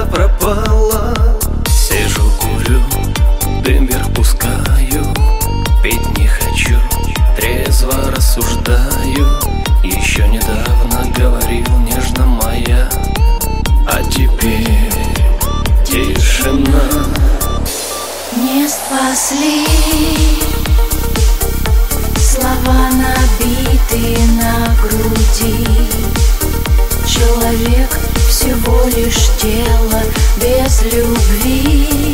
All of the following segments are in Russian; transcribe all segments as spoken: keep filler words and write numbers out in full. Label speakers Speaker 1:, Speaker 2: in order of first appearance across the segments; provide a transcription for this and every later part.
Speaker 1: пропала. Сижу, курю, дым вверх пускаю, пить не хочу, трезво рассуждаю. Еще недавно говорил нежно моя, а теперь тишина.
Speaker 2: Не спасли слова, набитые на груди. Человек всего лишь тело без любви.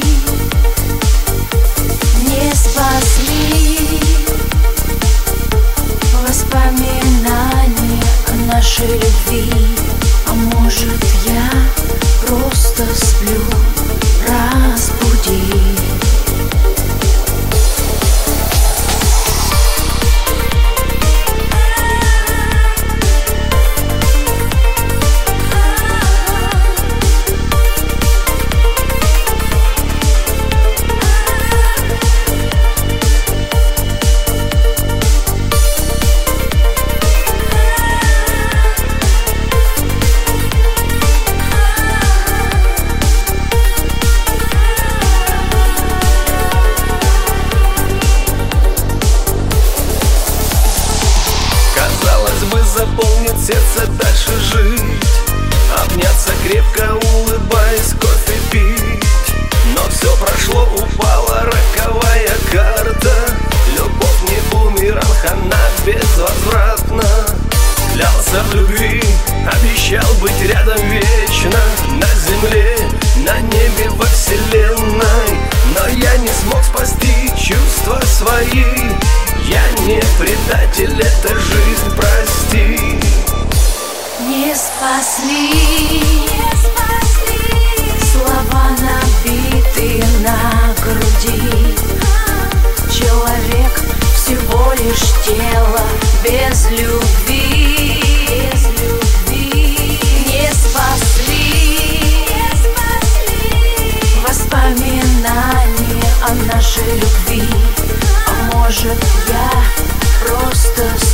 Speaker 2: Не спасли воспоминания о нашей любви. А может, я просто сплю, разбуди.
Speaker 1: Заполнит сердце дальше жить, обняться крепко, улыбаясь, кофе пить. Но все прошло, упала роковая карта. Любовь не бумеранг, она безвозвратна. Клялся в любви, обещал быть рядом вечно, на земле, на небе, во вселенной. Но я не смог спасти чувства свои. Я не предатель, это жизнь, прости.
Speaker 2: Не спасли, не спасли слова, набитые на груди. Человек всего лишь тело без любви. Без любви. Не спасли, не спасли воспоминания о нашей любви. А может, я просто